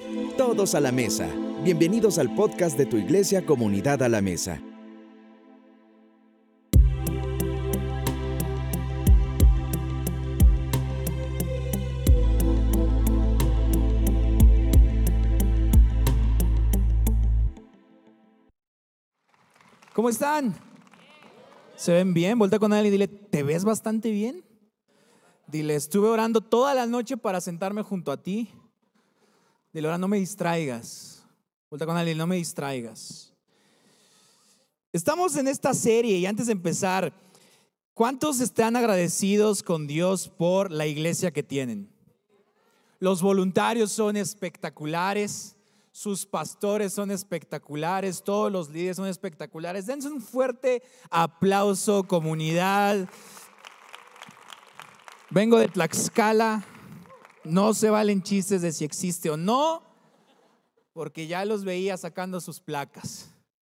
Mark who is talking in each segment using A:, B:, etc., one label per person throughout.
A: Todos a la mesa. Bienvenidos al podcast de tu iglesia Comunidad a la Mesa.
B: ¿Cómo están? ¿Se ven bien? Voltea con alguien y dile, ¿te ves bastante bien? Dile, estuve orando toda la noche para sentarme junto a ti. Dile, ahora no me distraigas. Voltea con alguien, no me distraigas. Estamos en esta serie y antes de empezar, ¿cuántos están agradecidos con Dios por la iglesia que tienen? Los voluntarios son espectaculares. Sus pastores son espectaculares, todos los líderes son espectaculares. Dense un fuerte aplauso, comunidad. Vengo de Tlaxcala, no se valen chistes de si existe o no, porque ya los veía sacando sus placas.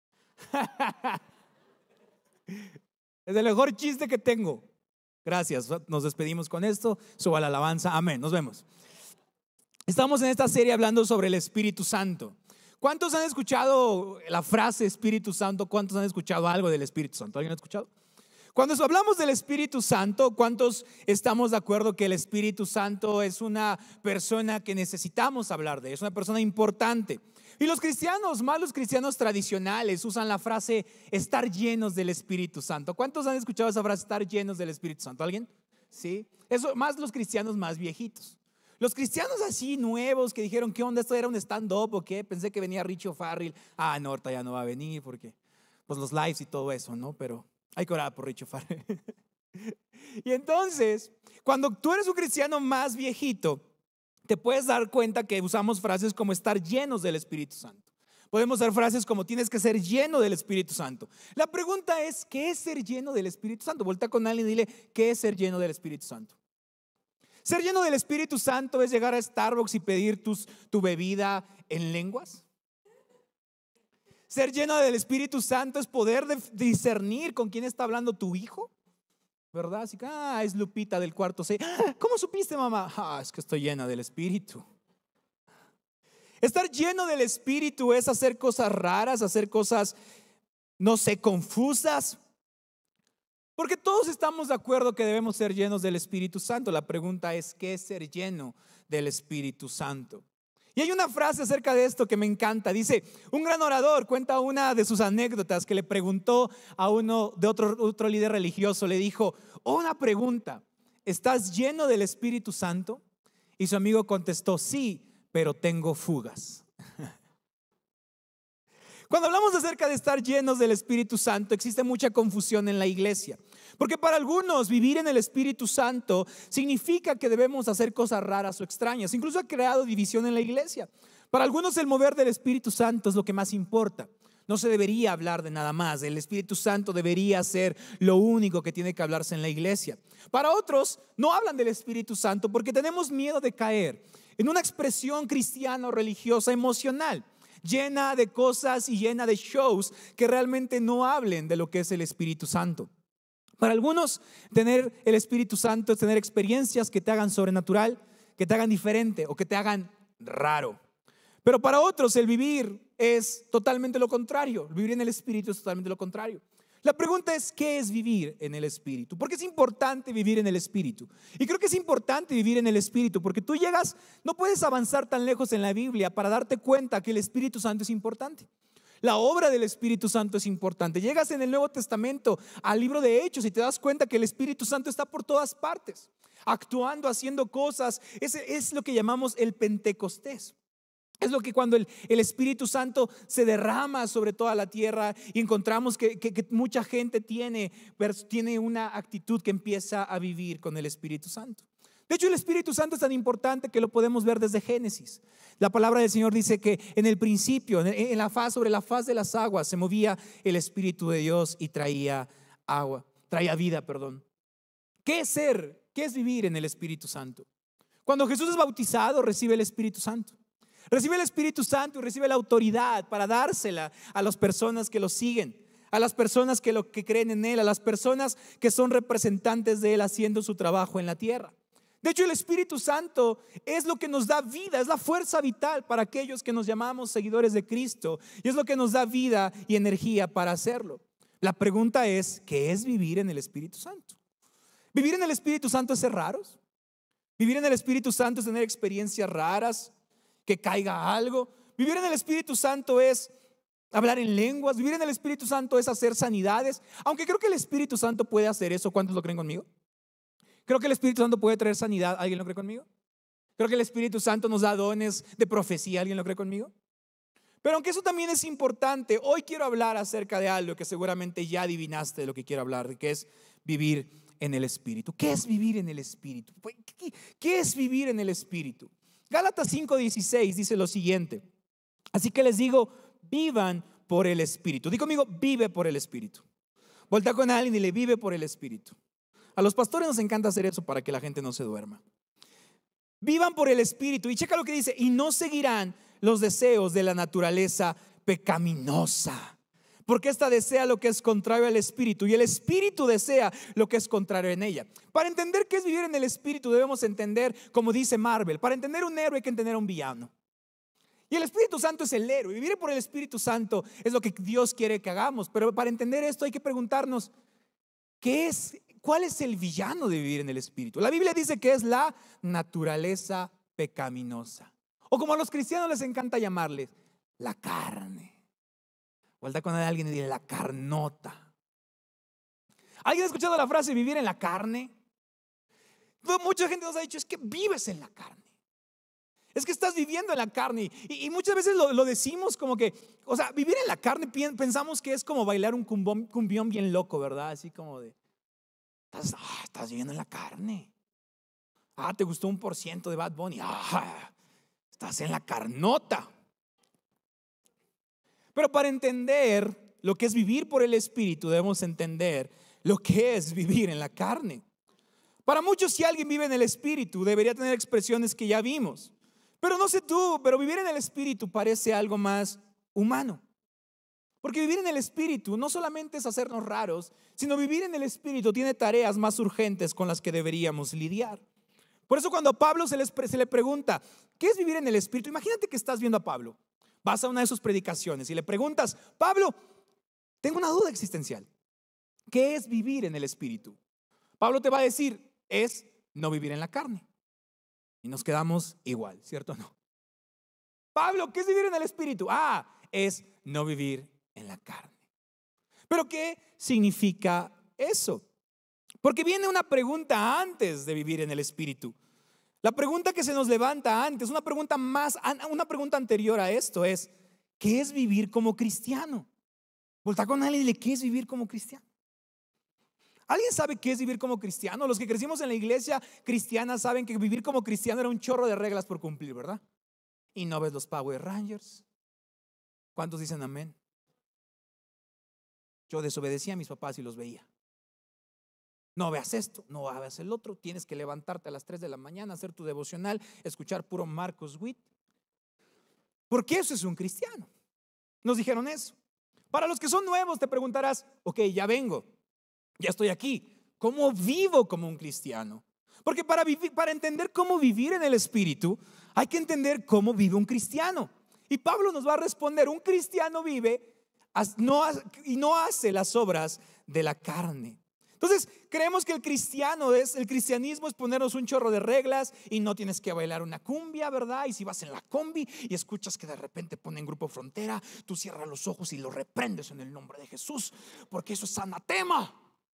B: Es el mejor chiste que tengo. Gracias, nos despedimos con esto. Suba la alabanza, amén, nos vemos. Estamos en esta serie hablando sobre el Espíritu Santo. ¿Cuántos han escuchado la frase Espíritu Santo? ¿Cuántos han escuchado algo del Espíritu Santo? ¿Alguien ha escuchado? Cuando hablamos del Espíritu Santo, ¿cuántos estamos de acuerdo que el Espíritu Santo es una persona que necesitamos hablar de? Es una persona importante. Y los cristianos, más los cristianos tradicionales, usan la frase estar llenos del Espíritu Santo. ¿Cuántos han escuchado esa frase estar llenos del Espíritu Santo? ¿Alguien? Sí. Eso más los cristianos más viejitos. Los cristianos así nuevos que dijeron, ¿qué onda? ¿Esto era un stand-up o qué? Pensé que venía Richie O'Farrell. No, ahorita ya no va a venir porque pues los lives y todo eso, ¿no? Pero hay que orar por Richie O'Farrell. Y entonces, cuando tú eres un cristiano más viejito, te puedes dar cuenta que usamos frases como estar llenos del Espíritu Santo. Podemos usar frases como tienes que ser lleno del Espíritu Santo. La pregunta es, ¿qué es ser lleno del Espíritu Santo? Voltea con alguien y dile, ¿qué es ser lleno del Espíritu Santo? Ser lleno del Espíritu Santo es llegar a Starbucks y pedir tu bebida en lenguas. Ser lleno del Espíritu Santo es poder discernir con quién está hablando tu hijo, ¿verdad? Así que, es Lupita del cuarto C. ¿Cómo supiste, mamá? Es que estoy llena del Espíritu. Estar lleno del Espíritu es hacer cosas raras, hacer cosas, no sé, confusas. Porque todos estamos de acuerdo que debemos ser llenos del Espíritu Santo. La pregunta es, ¿qué es ser lleno del Espíritu Santo? Y hay una frase acerca de esto que me encanta. Dice, un gran orador cuenta una de sus anécdotas que le preguntó a uno de otro líder religioso. Le dijo, una pregunta, ¿estás lleno del Espíritu Santo? Y su amigo contestó, sí, pero tengo fugas. Cuando hablamos acerca de estar llenos del Espíritu Santo, existe mucha confusión en la iglesia. Porque para algunos vivir en el Espíritu Santo significa que debemos hacer cosas raras o extrañas. Incluso ha creado división en la iglesia. Para algunos el mover del Espíritu Santo es lo que más importa. No se debería hablar de nada más. El Espíritu Santo debería ser lo único que tiene que hablarse en la iglesia. Para otros no hablan del Espíritu Santo porque tenemos miedo de caer en una expresión cristiana o religiosa emocional, llena de cosas y llena de shows que realmente no hablen de lo que es el Espíritu Santo. Para algunos, tener el Espíritu Santo es tener experiencias que te hagan sobrenatural, que te hagan diferente o que te hagan raro. Pero para otros, el vivir es totalmente lo contrario. Vivir en el Espíritu es totalmente lo contrario. La pregunta es, ¿qué es vivir en el Espíritu? Porque es importante vivir en el Espíritu. Y creo que es importante vivir en el Espíritu porque tú no puedes avanzar tan lejos en la Biblia para darte cuenta que el Espíritu Santo es importante. La obra del Espíritu Santo es importante. Llegas en el Nuevo Testamento al libro de Hechos y te das cuenta que el Espíritu Santo está por todas partes, actuando, haciendo cosas. Ese es lo que llamamos el Pentecostés. Es lo que cuando el Espíritu Santo se derrama sobre toda la tierra y encontramos que mucha gente tiene una actitud que empieza a vivir con el Espíritu Santo. De hecho, el Espíritu Santo es tan importante que lo podemos ver desde Génesis. La palabra del Señor dice que en el principio, sobre la faz de las aguas, se movía el Espíritu de Dios y traía vida. ¿Qué es ser? ¿Qué es vivir en el Espíritu Santo? Cuando Jesús es bautizado, recibe el Espíritu Santo. Recibe el Espíritu Santo y recibe la autoridad para dársela a las personas que lo siguen, a las personas que creen en Él, a las personas que son representantes de Él haciendo su trabajo en la tierra. De hecho, el Espíritu Santo es lo que nos da vida, es la fuerza vital para aquellos que nos llamamos seguidores de Cristo, y es lo que nos da vida y energía para hacerlo. La pregunta es, ¿qué es vivir en el Espíritu Santo? ¿Vivir en el Espíritu Santo es ser raros? ¿Vivir en el Espíritu Santo es tener experiencias raras, que caiga algo? ¿Vivir en el Espíritu Santo es hablar en lenguas? ¿Vivir en el Espíritu Santo es hacer sanidades? Aunque creo que el Espíritu Santo puede hacer eso. ¿Cuántos lo creen conmigo? Creo que el Espíritu Santo puede traer sanidad. ¿Alguien lo cree conmigo? Creo que el Espíritu Santo nos da dones de profecía. ¿Alguien lo cree conmigo? Pero aunque eso también es importante, hoy quiero hablar acerca de algo que seguramente ya adivinaste de lo que quiero hablar, que es vivir en el Espíritu. ¿Qué es vivir en el Espíritu? ¿Qué es vivir en el Espíritu? Gálatas 5:16 dice lo siguiente: así que les digo, vivan por el Espíritu. Di conmigo, vive por el Espíritu. Voltea con alguien y le vive por el Espíritu. A los pastores nos encanta hacer eso para que la gente no se duerma. Vivan por el Espíritu. Y checa lo que dice: y no seguirán los deseos de la naturaleza pecaminosa, porque esta desea lo que es contrario al Espíritu, y el Espíritu desea lo que es contrario en ella. Para entender qué es vivir en el Espíritu debemos entender, como dice Marvel, para entender un héroe hay que entender a un villano. Y el Espíritu Santo es el héroe. Vivir por el Espíritu Santo es lo que Dios quiere que hagamos. Pero para entender esto hay que preguntarnos, ¿cuál es el villano de vivir en el Espíritu? La Biblia dice que es la naturaleza pecaminosa, o como a los cristianos les encanta llamarles, la carne. Vuelta con alguien y dile, la carnota. ¿Alguien ha escuchado la frase vivir en la carne? Mucha gente nos ha dicho, es que vives en la carne, es que estás viviendo en la carne. Y muchas veces lo decimos como que, o sea, vivir en la carne pensamos que es como bailar un cumbión bien loco, ¿verdad? Así como de, estás viviendo en la carne. Te gustó 1% de Bad Bunny. Estás en la carnota. Pero para entender lo que es vivir por el Espíritu, debemos entender lo que es vivir en la carne. Para muchos, si alguien vive en el Espíritu, debería tener expresiones que ya vimos. Pero no sé tú, pero vivir en el Espíritu parece algo más humano. Porque vivir en el Espíritu no solamente es hacernos raros, sino vivir en el Espíritu tiene tareas más urgentes con las que deberíamos lidiar. Por eso cuando a Pablo se le pregunta, ¿qué es vivir en el Espíritu? Imagínate que estás viendo a Pablo, vas a una de sus predicaciones y le preguntas, Pablo, tengo una duda existencial, ¿qué es vivir en el Espíritu? Pablo te va a decir, es no vivir en la carne. Y nos quedamos igual, ¿cierto o no? Pablo, ¿qué es vivir en el Espíritu? Es no vivir en la carne. ¿Pero qué significa eso? Porque viene una pregunta antes de vivir en el Espíritu. La pregunta que se nos levanta antes, una pregunta anterior a esto es, ¿qué es vivir como cristiano? Volta con alguien y dile, ¿qué es vivir como cristiano? ¿Alguien sabe qué es vivir como cristiano? Los que crecimos en la iglesia cristiana saben que vivir como cristiano era un chorro de reglas por cumplir, ¿verdad? Y no ves los Power Rangers. ¿Cuántos dicen amén? Yo desobedecía a mis papás y los veía. No veas esto, no veas el otro. Tienes que levantarte a las 3 de la mañana, hacer tu devocional, escuchar puro Marcos Witt. Porque eso es un cristiano. Nos dijeron eso. Para los que son nuevos te preguntarás, ok, ya vengo, ya estoy aquí, ¿cómo vivo como un cristiano? Porque para entender cómo vivir en el Espíritu hay que entender cómo vive un cristiano. Y Pablo nos va a responder, un cristiano vive y no hace las obras de la carne. Entonces creemos que el cristianismo es ponernos un chorro de reglas y no tienes que bailar una cumbia, ¿verdad? Y si vas en la combi y escuchas que de repente ponen Grupo Frontera, tú cierras los ojos y lo reprendes en el nombre de Jesús, porque eso es anatema.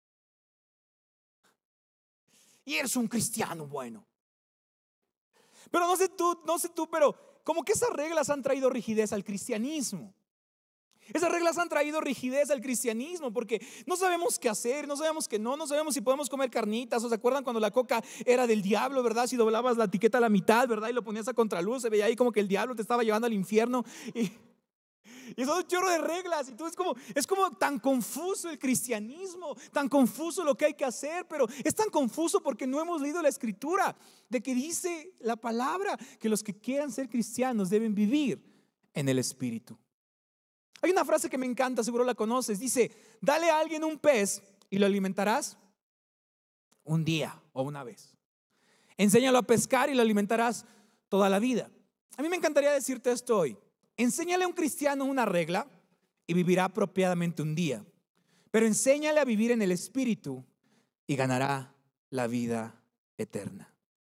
B: Y eres un cristiano bueno. Pero no sé tú, pero como que esas reglas han traído rigidez al cristianismo. Esas reglas han traído rigidez al cristianismo porque no sabemos qué hacer, no sabemos qué no sabemos si podemos comer carnitas. ¿O se acuerdan cuando la coca era del diablo, verdad? Si doblabas la etiqueta a la mitad, ¿verdad? Y lo ponías a contraluz, se veía ahí como que el diablo te estaba llevando al infierno. Y son un chorro de reglas. Y tú es como tan confuso el cristianismo, tan confuso lo que hay que hacer. Pero es tan confuso porque no hemos leído la escritura de que dice la palabra que los que quieran ser cristianos deben vivir en el Espíritu. Hay una frase que me encanta, seguro la conoces. Dice, dale a alguien un pez y lo alimentarás un día o una vez. Enséñalo a pescar y lo alimentarás toda la vida. A mí me encantaría decirte esto hoy. Enséñale a un cristiano una regla y vivirá apropiadamente un día. Pero enséñale a vivir en el Espíritu y ganará la vida eterna.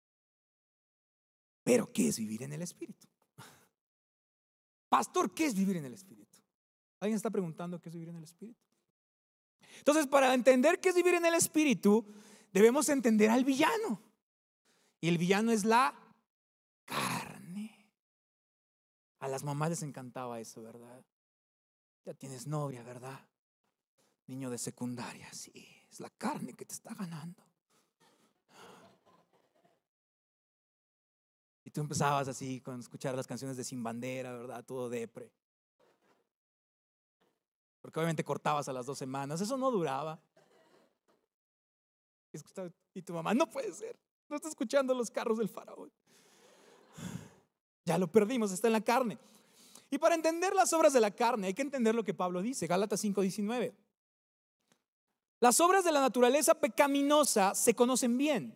B: Pero ¿qué es vivir en el Espíritu? Pastor, ¿qué es vivir en el Espíritu? ¿Alguien está preguntando qué es vivir en el Espíritu? Entonces, para entender qué es vivir en el Espíritu, debemos entender al villano. Y el villano es la carne. A las mamás les encantaba eso, ¿verdad? Ya tienes novia, ¿verdad? Niño de secundaria, sí, es la carne que te está ganando. Y tú empezabas así con escuchar las canciones de Sin Bandera, ¿verdad? Todo depre. Porque obviamente cortabas a las 2 semanas, eso no duraba. Y tu mamá, no puede ser, no está escuchando los carros del faraón. Ya lo perdimos, está en la carne. Y para entender las obras de la carne hay que entender lo que Pablo dice, Gálatas 5:19. Las obras de la naturaleza pecaminosa se conocen bien.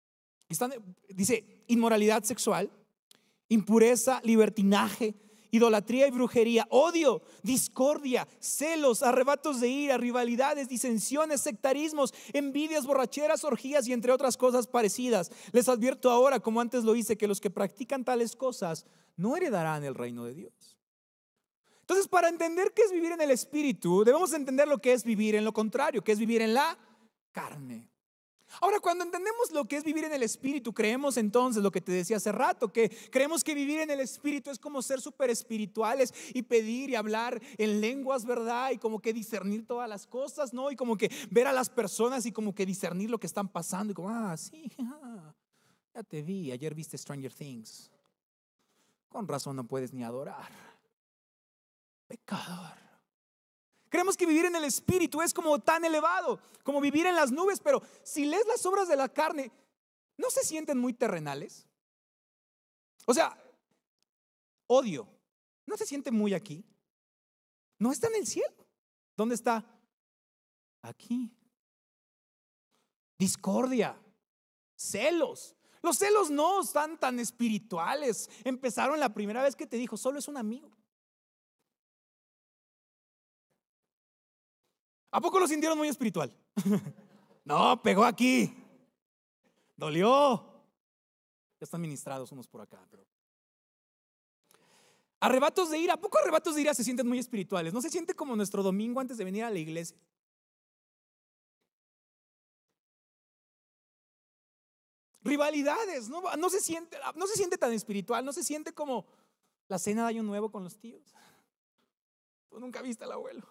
B: Dice inmoralidad sexual, impureza, libertinaje, idolatría y brujería, odio, discordia, celos, arrebatos de ira, rivalidades, disensiones, sectarismos, envidias, borracheras, orgías y entre otras cosas parecidas. Les advierto ahora, como antes lo hice, que los que practican tales cosas no heredarán el reino de Dios. Entonces, para entender qué es vivir en el Espíritu, debemos entender lo que es vivir en lo contrario, que es vivir en la carne. Ahora, cuando entendemos lo que es vivir en el Espíritu, creemos entonces lo que te decía hace rato, que creemos que vivir en el Espíritu es como ser súper espirituales y pedir y hablar en lenguas, ¿verdad? Y como que discernir todas las cosas, ¿no? Y como que ver a las personas y como que discernir lo que están pasando y como, sí, ya te vi, ayer viste Stranger Things. Con razón no puedes ni adorar. Pecador. Creemos que vivir en el Espíritu es como tan elevado, como vivir en las nubes, pero si lees las obras de la carne, ¿no se sienten muy terrenales? O sea, odio, ¿no se siente muy aquí? ¿No está en el cielo? ¿Dónde está? Aquí. Discordia, celos. Los celos no están tan espirituales. Empezaron la primera vez que te dijo, solo es un amigo. ¿A poco lo sintieron muy espiritual? No, pegó aquí. Dolió. Ya están ministrados unos por acá, pero arrebatos de ira. ¿A poco arrebatos de ira se sienten muy espirituales? ¿No se siente como nuestro domingo antes de venir a la iglesia? Rivalidades, no se siente tan espiritual, no se siente como la cena de Año Nuevo con los tíos. Tú nunca viste al abuelo.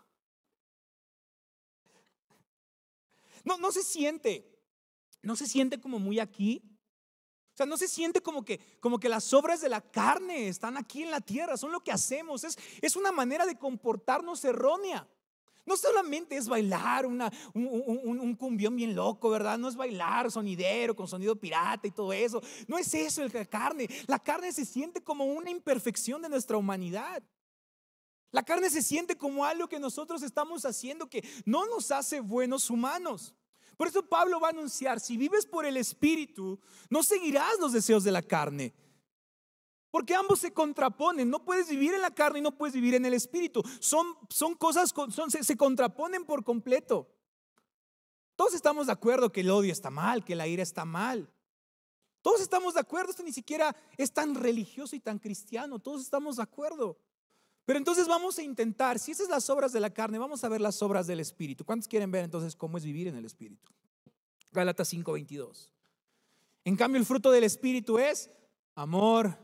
B: No se siente como muy aquí. O sea, no se siente como que las obras de la carne están aquí en la tierra, son lo que hacemos, es una manera de comportarnos errónea. No solamente es bailar un cumbión bien loco, ¿verdad? No es bailar sonidero con sonido pirata y todo eso. No es eso la carne. La carne se siente como una imperfección de nuestra humanidad. La carne se siente como algo que nosotros estamos haciendo que no nos hace buenos humanos. Por eso Pablo va a anunciar, si vives por el Espíritu, no seguirás los deseos de la carne. Porque ambos se contraponen. No puedes vivir en la carne y no puedes vivir en el Espíritu. Son cosas, se contraponen por completo. Todos estamos de acuerdo que el odio está mal, que la ira está mal. Todos estamos de acuerdo, esto ni siquiera es tan religioso y tan cristiano. Todos estamos de acuerdo. Pero entonces vamos a intentar, si esas son las obras de la carne, vamos a ver las obras del Espíritu. ¿Cuántos quieren ver entonces cómo es vivir en el Espíritu? Gálatas 5:22. En cambio, el fruto del Espíritu es amor,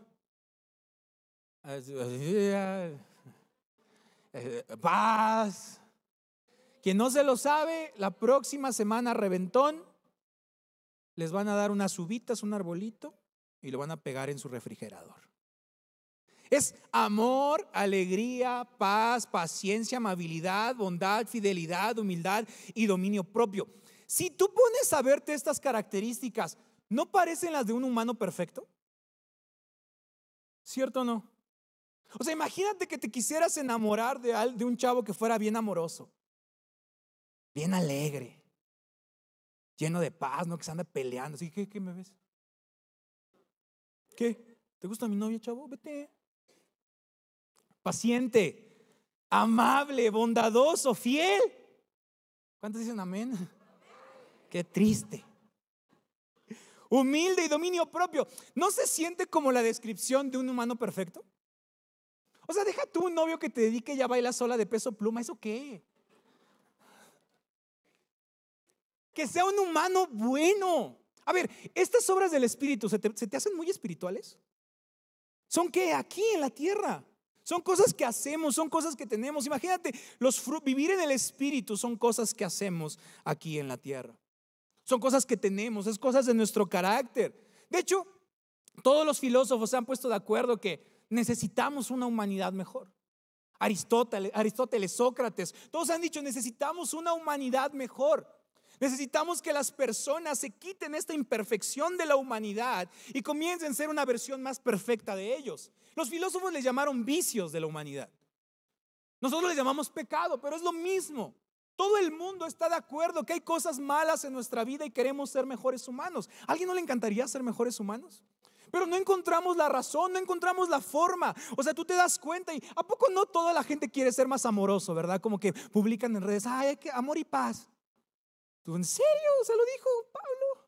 B: paz. Quien no se lo sabe, la próxima semana reventón, les van a dar unas uvitas, un arbolito y lo van a pegar en su refrigerador. Es amor, alegría, paz, paciencia, amabilidad, bondad, fidelidad, humildad y dominio propio. Si tú pones a verte estas características, ¿no parecen las de un humano perfecto? ¿Cierto o no? O sea, imagínate que te quisieras enamorar de un chavo que fuera bien amoroso, bien alegre, lleno de paz, no que se anda peleando. ¿Sí? ¿Qué me ves? ¿Qué? ¿Te gusta mi novia, chavo? Vete. Paciente, amable, bondadoso, fiel. ¿Cuántos dicen amén? Qué triste. Humilde y dominio propio. ¿No se siente como la descripción de un humano perfecto? O sea, deja tú un novio que te dedique y ya baila sola de Peso Pluma. ¿Eso qué? Que sea un humano bueno. A ver, estas obras del Espíritu, ¿se te hacen muy espirituales? ¿Son qué? Aquí en la tierra. Son cosas que hacemos, son cosas que tenemos. Imagínate, vivir en el Espíritu son cosas que hacemos aquí en la tierra. Son cosas que tenemos, es cosas de nuestro carácter. De hecho, todos los filósofos se han puesto de acuerdo que necesitamos una humanidad mejor. Aristóteles, Sócrates, todos han dicho necesitamos una humanidad mejor. Necesitamos que las personas se quiten esta imperfección de la humanidad y comiencen a ser una versión más perfecta de ellos. Los filósofos les llamaron vicios de la humanidad. Nosotros les llamamos pecado, pero es lo mismo. Todo el mundo está de acuerdo que hay cosas malas en nuestra vida y queremos ser mejores humanos. ¿A alguien no le encantaría ser mejores humanos? Pero no encontramos la razón, no encontramos la forma. O sea, tú te das cuenta y ¿a poco no toda la gente quiere ser más amoroso, verdad? Como que publican en redes, ay, que amor y paz. ¿Tú en serio? Se lo dijo Pablo.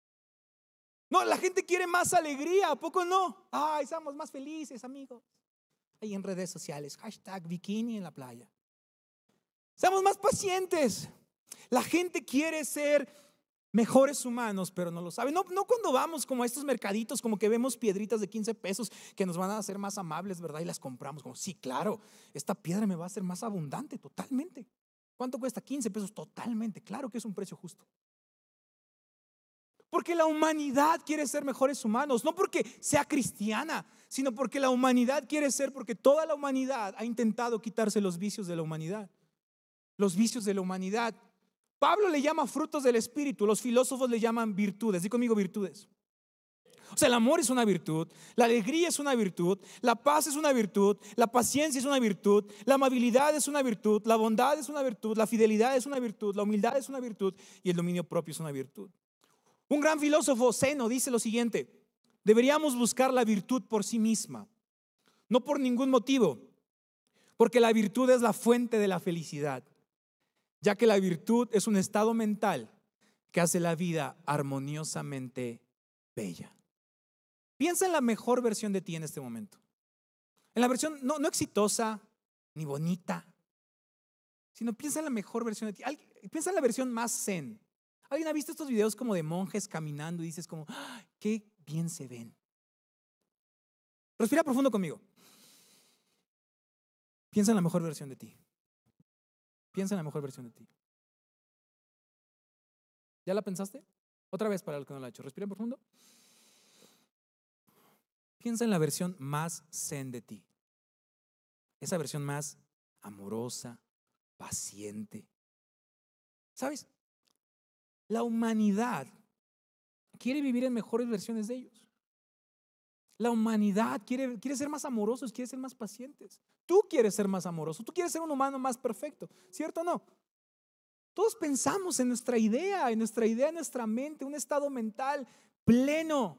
B: No, la gente quiere más alegría, ¿a poco no? Ay, seamos más felices, amigos. Ahí en redes sociales, hashtag bikini en la playa. Seamos más pacientes. La gente quiere ser mejores humanos, pero no lo sabe. No cuando vamos como a estos mercaditos, como que vemos piedritas de 15 pesos que nos van a hacer más amables, ¿verdad? Y las compramos como, sí, claro, esta piedra me va a hacer más abundante, totalmente. ¿Cuánto cuesta? 15 pesos, totalmente. Claro que es un precio justo. Porque la humanidad quiere ser mejores humanos, no porque sea cristiana, sino porque la humanidad quiere ser, porque toda la humanidad ha intentado quitarse los vicios de la humanidad. Los vicios de la humanidad. Pablo le llama frutos del Espíritu, los filósofos le llaman virtudes. Di conmigo virtudes. O sea, el amor es una virtud, la alegría es una virtud, la paz es una virtud, la paciencia es una virtud, la amabilidad es una virtud, la bondad es una virtud, la fidelidad es una virtud, la humildad es una virtud y el dominio propio es una virtud. Un gran filósofo, Zeno, dice lo siguiente: deberíamos buscar la virtud por sí misma, no por ningún motivo, porque la virtud es la fuente de la felicidad, ya que la virtud es un estado mental que hace la vida armoniosamente bella. Piensa en la mejor versión de ti en este momento. En la versión no exitosa ni bonita, sino piensa en la mejor versión de ti. Piensa en la versión más zen. ¿Alguien ha visto estos videos como de monjes caminando y dices como, ¡ah, qué bien se ven! Respira profundo conmigo. Piensa en la mejor versión de ti. Piensa en la mejor versión de ti. ¿Ya la pensaste? Otra vez para el que no lo ha hecho. Respira profundo. Piensa en la versión más zen de ti. Esa versión más amorosa, paciente. ¿Sabes? La humanidad quiere vivir en mejores versiones de ellos. La humanidad quiere ser más amorosos, quiere ser más pacientes. Tú quieres ser más amoroso, tú quieres ser un humano más perfecto, ¿cierto o no? Todos pensamos en nuestra idea, en nuestra mente, un estado mental pleno.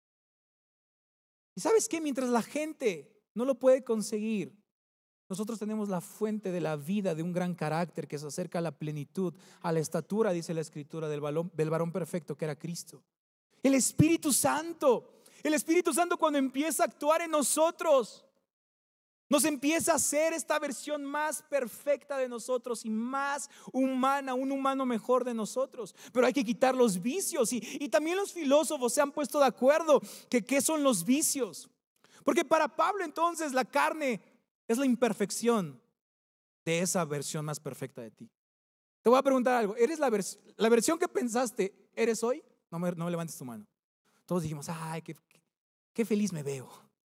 B: ¿Y sabes qué? Mientras la gente no lo puede conseguir, nosotros tenemos la fuente de la vida, de un gran carácter que se acerca a la plenitud, a la estatura, dice la Escritura, del varón perfecto que era Cristo. El Espíritu Santo cuando empieza a actuar en nosotros, nos empieza a hacer esta versión más perfecta de nosotros y más humana, un humano mejor de nosotros. Pero hay que quitar los vicios y también los filósofos se han puesto de acuerdo que qué son los vicios. Porque para Pablo entonces la carne es la imperfección de esa versión más perfecta de ti. Te voy a preguntar algo, ¿eres la versión que pensaste eres hoy? No me levantes tu mano. Todos dijimos, ay, qué feliz me veo.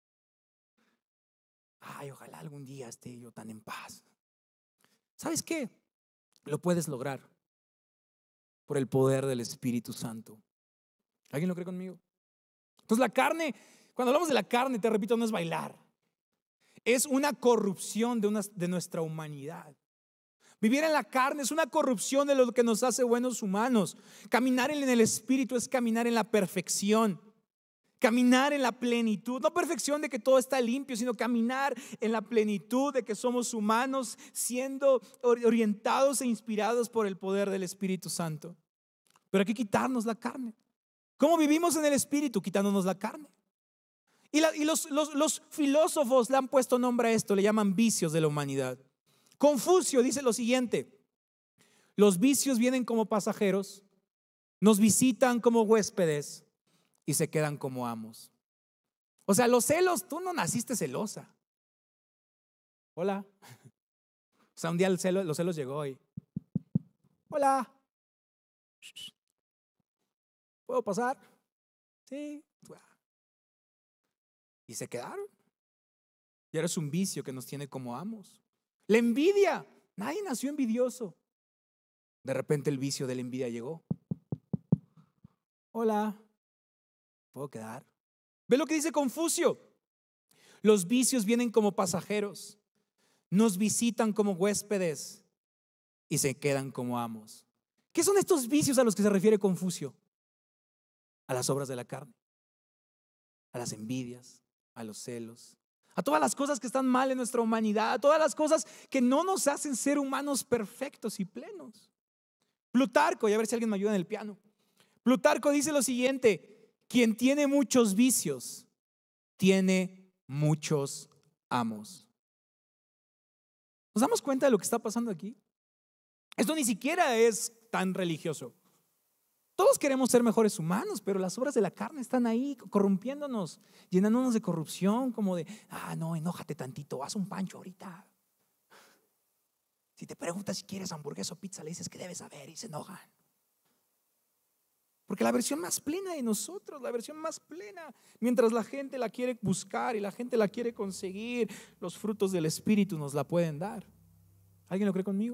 B: Ay, ojalá algún día esté yo tan en paz. ¿Sabes qué? Lo puedes lograr por el poder del Espíritu Santo. ¿Alguien lo cree conmigo? Entonces la carne, cuando hablamos de la carne, te repito, no es bailar. Es una corrupción de nuestra humanidad. Vivir en la carne es una corrupción de lo que nos hace buenos humanos. Caminar en el Espíritu es caminar en la perfección. Caminar en la plenitud, no perfección de que todo está limpio, sino caminar en la plenitud de que somos humanos siendo orientados e inspirados por el poder del Espíritu Santo. Pero hay que quitarnos la carne. ¿Cómo vivimos en el Espíritu? Quitándonos la carne. Y los filósofos le han puesto nombre a esto, le llaman vicios de la humanidad. Confucio dice lo siguiente: los vicios vienen como pasajeros, nos visitan como huéspedes y se quedan como amos. O sea, los celos, tú no naciste celosa. Hola. O sea, un día los celos llegó y hola. ¿Puedo pasar? Sí. Y se quedaron. Y ahora es un vicio que nos tiene como amos. La envidia. Nadie nació envidioso. De repente el vicio de la envidia llegó. Hola. ¿Puedo quedar? Ve lo que dice Confucio: los vicios vienen como pasajeros, nos visitan como huéspedes y se quedan como amos. ¿Qué son estos vicios a los que se refiere Confucio? A las obras de la carne, a las envidias, a los celos, a todas las cosas que están mal en nuestra humanidad, a todas las cosas que no nos hacen ser humanos perfectos y plenos. Plutarco, y a ver si alguien me ayuda en el piano. Plutarco dice lo siguiente: quien tiene muchos vicios tiene muchos amos. ¿Nos damos cuenta de lo que está pasando aquí? Esto ni siquiera es tan religioso. Todos queremos ser mejores humanos, pero las obras de la carne están ahí corrompiéndonos, llenándonos de corrupción, como de, no, enójate tantito, haz un pancho ahorita. Si te preguntas si quieres hamburguesa o pizza, le dices que debes saber y se enojan. Porque la versión más plena de nosotros, la versión más plena, mientras la gente la quiere buscar y la gente la quiere conseguir, los frutos del Espíritu nos la pueden dar. ¿Alguien lo cree conmigo?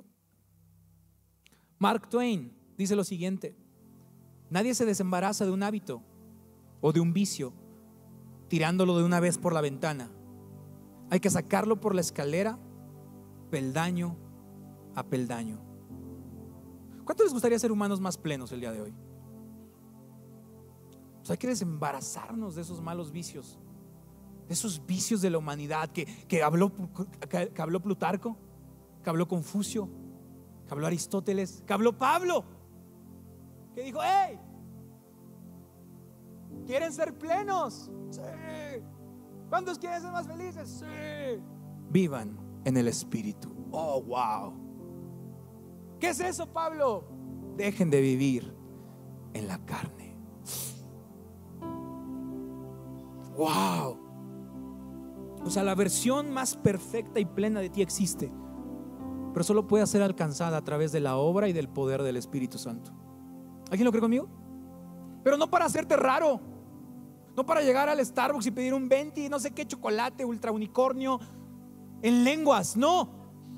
B: Mark Twain dice lo siguiente: nadie se desembaraza de un hábito o de un vicio tirándolo de una vez por la ventana. Hay que sacarlo por la escalera, peldaño a peldaño. ¿Cuánto les gustaría ser humanos más plenos el día de hoy? Pues hay que desembarazarnos de esos malos vicios, de esos vicios de la humanidad que habló Plutarco, que habló Confucio, que habló Aristóteles, que habló Pablo, que dijo: hey, ¿quieren ser plenos? Sí. ¿Cuántos quieren ser más felices? Sí. Vivan en el Espíritu. Oh, wow. ¿Qué es eso, Pablo? Dejen de vivir en la carne. Wow. O sea, la versión más perfecta y plena de ti existe, pero solo puede ser alcanzada a través de la obra y del poder del Espíritu Santo. ¿Alguien lo cree conmigo? Pero no para hacerte raro, no para llegar al Starbucks y pedir un 20 y no sé qué chocolate ultra unicornio en lenguas. No.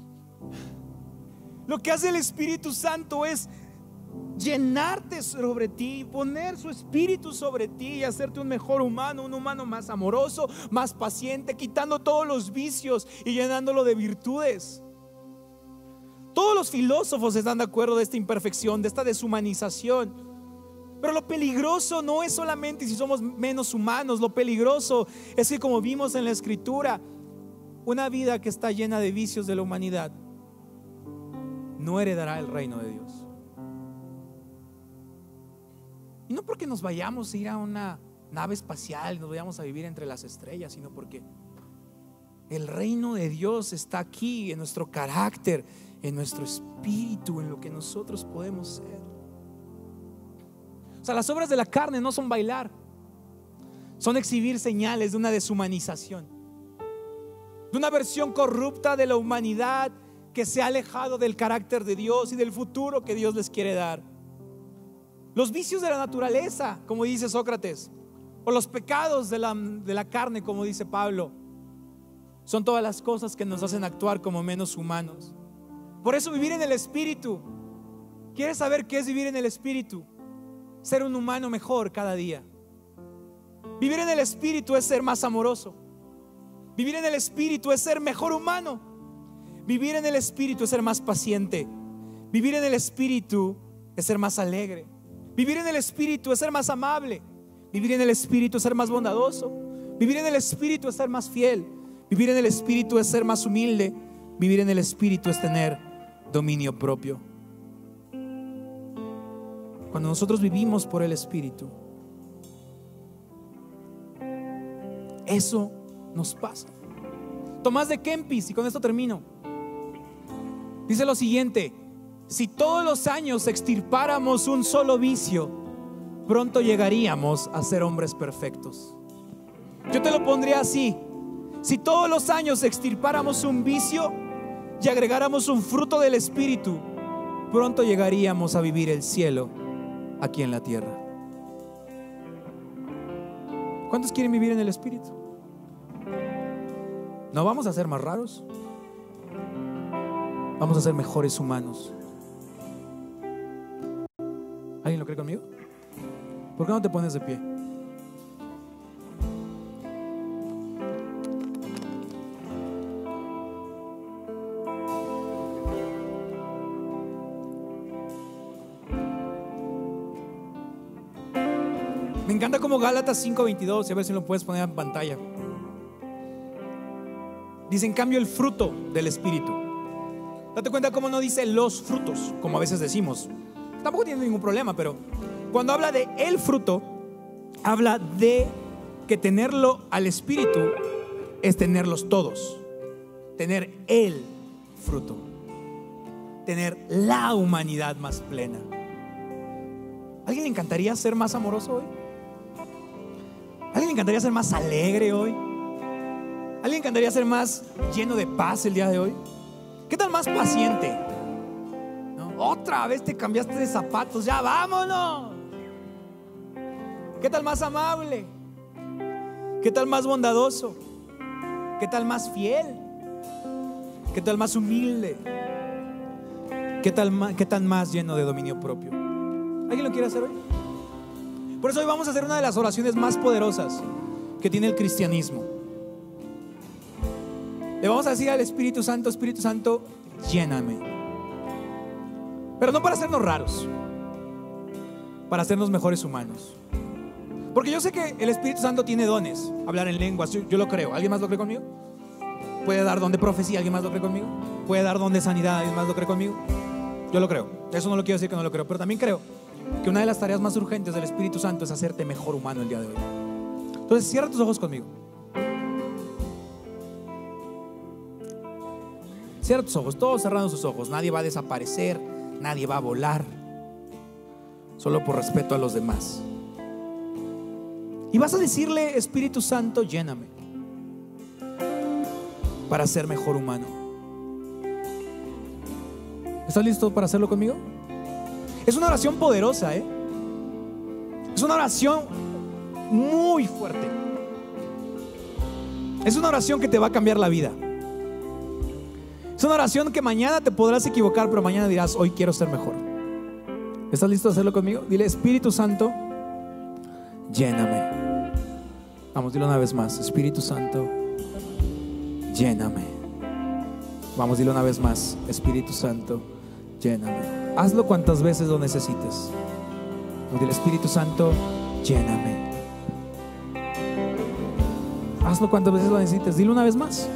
B: Lo que hace el Espíritu Santo es llenarte sobre ti, poner su Espíritu sobre ti y hacerte un mejor humano, un humano más amoroso, más paciente, quitando todos los vicios y llenándolo de virtudes. Todos los filósofos están de acuerdo de esta imperfección, de esta deshumanización. Pero lo peligroso no es solamente si somos menos humanos. Lo peligroso es que, como vimos en la Escritura, una vida que está llena de vicios de la humanidad no heredará el reino de Dios. Y no porque nos vayamos a ir a una nave espacial y nos vayamos a vivir entre las estrellas, sino porque el reino de Dios está aquí, en nuestro carácter, en nuestro espíritu, en lo que nosotros podemos ser. O sea, las obras de la carne no son bailar, son exhibir señales de una deshumanización, de una versión corrupta de la humanidad que se ha alejado del carácter de Dios y del futuro que Dios les quiere dar. Los vicios de la naturaleza, como dice Sócrates, o los pecados de la carne, como dice Pablo, son todas las cosas que nos hacen actuar como menos humanos. Por eso vivir en el Espíritu. ¿Quieres saber qué es vivir en el Espíritu? Ser un humano mejor cada día. Vivir en el Espíritu es ser más amoroso. Vivir en el Espíritu es ser mejor humano. Vivir en el Espíritu es ser más paciente. Vivir en el Espíritu es ser más alegre. Vivir en el Espíritu es ser más amable. Vivir en el Espíritu es ser más bondadoso. Vivir en el Espíritu es ser más fiel. Vivir en el Espíritu es ser más humilde. Vivir en el Espíritu es tener dominio propio. Cuando nosotros vivimos por el Espíritu, eso nos pasa. Tomás de Kempis, y con esto termino, dice lo siguiente: si todos los años extirpáramos un solo vicio, pronto llegaríamos a ser hombres perfectos. Yo te lo pondría así: si todos los años extirpáramos un vicio y agregáramos un fruto del Espíritu, pronto llegaríamos a vivir el cielo aquí en la tierra. ¿Cuántos quieren vivir en el Espíritu? No vamos a ser más raros, vamos a ser mejores humanos. ¿Alguien lo cree conmigo? ¿Por qué no te pones de pie? Me encanta como Gálatas 5:22, a ver si lo puedes poner en pantalla. Dice, en cambio, el fruto del Espíritu. Date cuenta cómo no dice los frutos, como a veces decimos. Tampoco tiene ningún problema, pero cuando habla de el fruto, habla de que tenerlo al Espíritu es tenerlos todos. Tener el fruto, tener la humanidad más plena. ¿A alguien le encantaría ser más amoroso hoy? ¿A alguien le encantaría ser más alegre hoy? ¿A alguien le encantaría ser más lleno de paz el día de hoy? ¿Qué tal más paciente? ¿No? Otra vez te cambiaste de zapatos, ya vámonos. ¿Qué tal más amable? ¿Qué tal más bondadoso? ¿Qué tal más fiel? ¿Qué tal más humilde? ¿Qué tan más lleno de dominio propio? ¿Alguien lo quiere hacer hoy? Por eso hoy vamos a hacer una de las oraciones más poderosas que tiene el cristianismo. Le vamos a decir al Espíritu Santo: Espíritu Santo, lléname. Pero no para hacernos raros, para hacernos mejores humanos. Porque yo sé que el Espíritu Santo tiene dones. Hablar en lenguas, yo lo creo. ¿Alguien más lo cree conmigo? Puede dar don de profecía, ¿alguien más lo cree conmigo? Puede dar don de sanidad, ¿alguien más lo cree conmigo? Yo lo creo. Eso no lo quiero decir que no lo creo, pero también creo que una de las tareas más urgentes del Espíritu Santo es hacerte mejor humano el día de hoy. Entonces cierra tus ojos conmigo. Cierra tus ojos, todos cerrando sus ojos. Nadie va a desaparecer, nadie va a volar, solo por respeto a los demás. Y vas a decirle: Espíritu Santo, lléname para ser mejor humano. ¿Estás listo para hacerlo conmigo? Es una oración poderosa, ¿eh? Es una oración muy fuerte. Es una oración que te va a cambiar la vida. Es una oración que mañana te podrás equivocar, pero mañana dirás: hoy quiero ser mejor. ¿Estás listo a hacerlo conmigo? Dile: Espíritu Santo, lléname. Vamos, dilo una vez más: Espíritu Santo, lléname. Vamos, dilo una vez más: Espíritu Santo, lléname. Hazlo cuantas veces lo necesites. Dile: Espíritu Santo, lléname. Hazlo cuantas veces lo necesites. Dilo una vez más: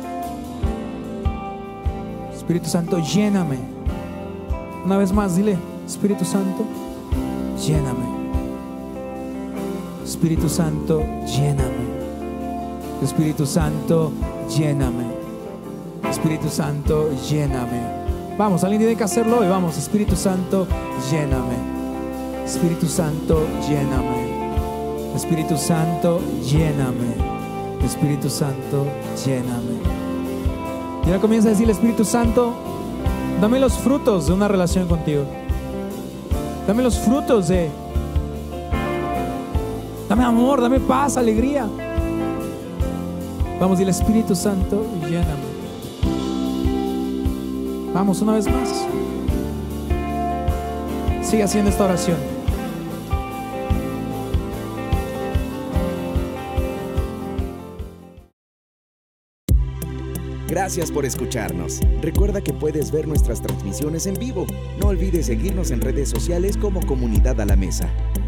B: Espíritu Santo, lléname. Una vez más, dile: Espíritu Santo, lléname. Espíritu Santo, lléname. Espíritu Santo, lléname. Espíritu Santo, lléname. Vamos, alguien tiene que hacerlo hoy. Vamos: Espíritu Santo, lléname. Espíritu Santo, lléname. Espíritu Santo, lléname. Espíritu Santo, lléname. Y ahora comienza a decirle: Espíritu Santo, dame los frutos de una relación contigo. Dame los frutos de... Dame amor, dame paz, alegría. Vamos, dile: Espíritu Santo, lléname. Vamos, una vez más. Sigue haciendo esta oración.
A: Gracias por escucharnos. Recuerda que puedes ver nuestras transmisiones en vivo. No olvides seguirnos en redes sociales como Comunidad a la Mesa.